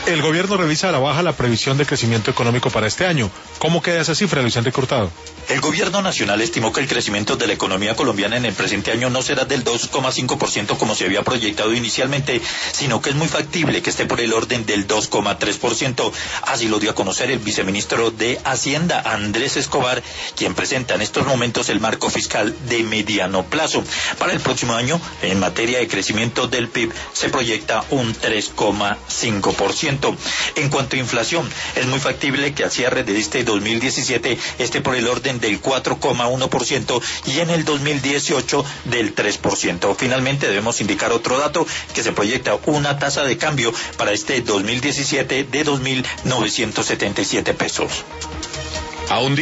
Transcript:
El gobierno revisa a la baja la previsión de crecimiento económico para este año. ¿Cómo queda esa cifra, Luis Enrique Hurtado? El gobierno nacional estimó que el crecimiento de la economía colombiana en el presente año no será del 2,5% como se había proyectado inicialmente, sino que es muy factible que esté por el orden del 2,3%. Así lo dio a conocer el viceministro de Hacienda, Andrés Escobar, quien presenta en estos momentos el marco fiscal de mediano plazo. Para el próximo año, en materia de crecimiento del PIB, se proyecta un 3,5%. En cuanto a inflación, es muy factible que al cierre de este 2017 esté por el orden del 4,1% y en el 2018 del 3%. Finalmente debemos indicar otro dato, que se proyecta una tasa de cambio para este 2017 de 2.977 pesos.